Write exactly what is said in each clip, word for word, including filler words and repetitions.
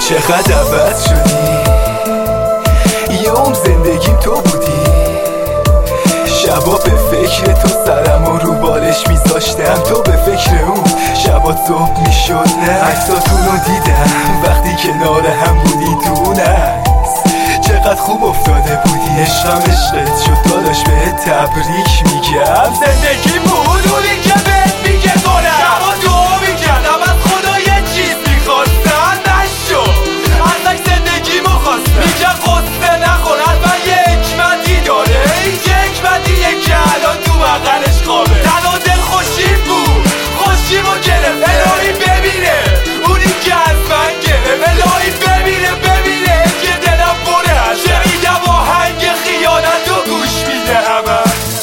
چقدر عوض شدی، یه عمر زندگیم تو بودی. شبا به فکر تو سرم و رو بالش میذاشتم، تو به فکر اون. شبا صبح میشد نه عکساتون رو دیدم وقتی کنار هم بودی تو اون عکس. چقدر خوب افتاده بودی، عشقم عشقت شد داداش، بهت تبریک میگم. زندگی بود اونی که بهت میگه گلم. شبا دعا میکردم از خدا یه چیز میخواستم، نشد. ازش زندگی مخواستم، میگه قصه نخور حتما یه حکمتی داره. این که حکمتیه که الان تو بغلش خوابه. تنها دل خوشیم بود، خوشیمو گرفت. الهی ببینه اونی که از من گرفت. الهی ببینه ببینه که دلم بره ازش. شنیدم آهنگ خیانت رو گوش میده همه.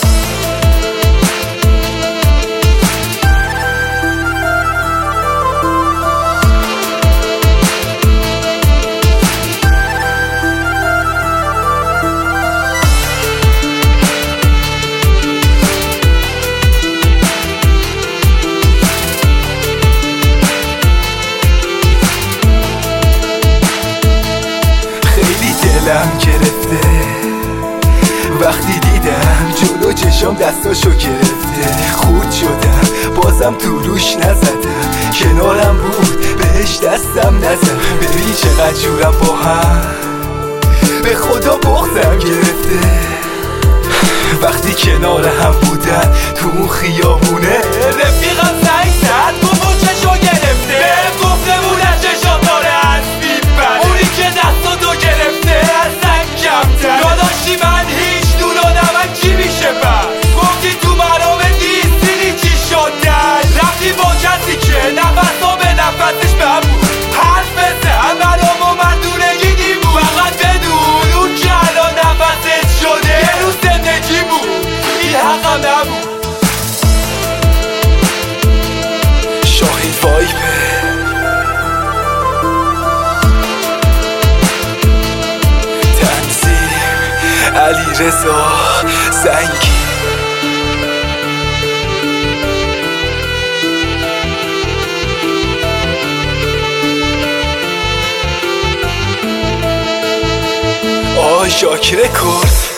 دلم گرفته وقتی دیدم جلو چشم دستاشو گرفته. خورد شدم بازم تو روش نزدم، کنارم بود بهش دستم نزدم. ببین چقدر جورم با هم، به خدا بغضم گرفته. وقتی کنار هم بودن تو اون خیابونه، رفیقم زنگ زد گفت و چشو گرفته. بهم گفته بودن چشم داره از بیبن، اونی که دستاتو گرفته از زن کمتر. داداشی من هیچ دون و نمک چی میشه بس. گفتی تو مرام دیستینی چی شدن، رفتی با کسی که نفسا به نفسش ببود. حرف بزن مرام و مردونگی نیمون. فقط بدون اون که الان نفست شده یه روز زندگی بود، این حقم نبود. شاهین وایبه علی رضا زنگی. آه شاکر کرد.